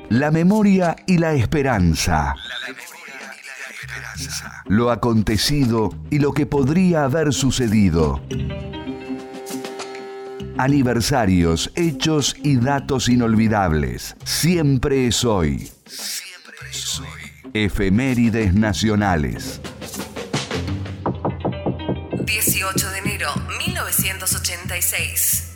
La memoria y la esperanza. Lo acontecido y lo que podría haber sucedido. Aniversarios, hechos y datos inolvidables. Siempre es hoy. Efemérides nacionales. 18 de enero 1986.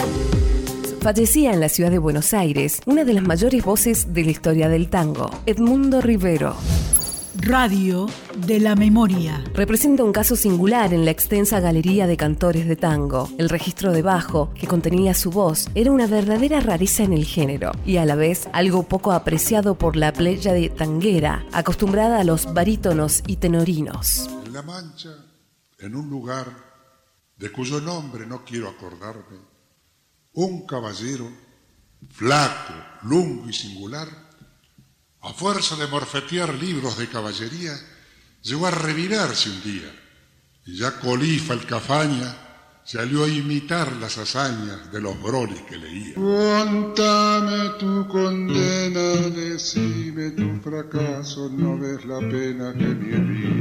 Fallecía en la ciudad de Buenos Aires una de las mayores voces de la historia del tango, Edmundo Rivero. Radio de la Memoria. Representa un caso singular en la extensa galería de cantores de tango. El registro de bajo, que contenía su voz, era una verdadera rareza en el género y a la vez algo poco apreciado por la pléyade tanguera, acostumbrada a los barítonos y tenorinos. En La Mancha, en un lugar de cuyo nombre no quiero acordarme, un caballero, flaco, lungo y singular, a fuerza de morfetear libros de caballería, llegó a revirarse un día, y ya Colifa el Cafaña salió a imitar las hazañas de los brolis que leía. Contame tu condena, decime tu fracaso, no ves la pena que me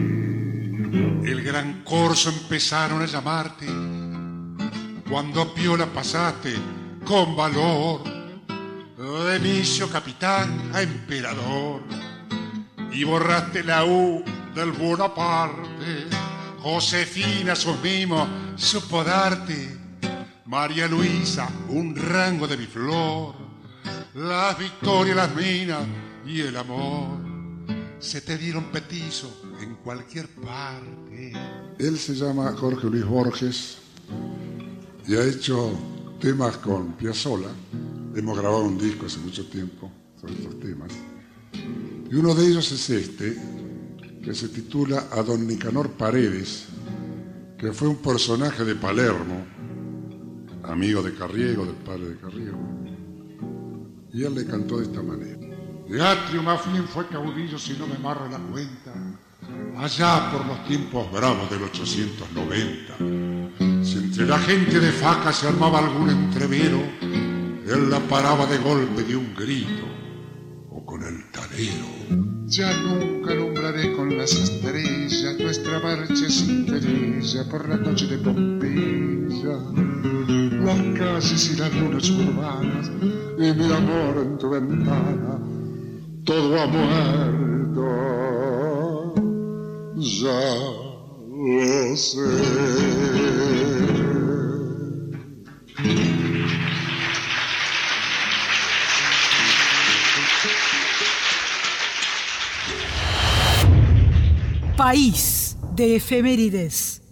vi. El gran corso empezaron a llamarte, cuando a piola pasaste con valor, de vicio capitán a emperador, y borraste la U del Bonaparte. Josefina sus mimos supo darte, María Luisa un rango de mi flor, las victorias, las minas y el amor se te dieron petizo en cualquier parte. Él se llama Jorge Luis Borges y ha hecho temas con Piazzolla. Hemos grabado un disco hace mucho tiempo sobre estos temas. Y uno de ellos es este, que se titula A don Nicanor Paredes, que fue un personaje de Palermo, amigo de Carriego, del padre de Carriego. Y él le cantó de esta manera. De Atrio más bien fue caudillo, si no me marro la cuenta, allá por los tiempos bravos del 890. Si entre la gente de Faca se armaba algún entrevero, él la paraba de golpe de un grito o con el talero. Ya nunca alumbraré con las estrellas nuestra marcha sin querella por la noche de Pompeya, las calles y las lunas urbanas y mi amor en tu ventana. Todo ha muerto, ya lo sé. País de efemérides.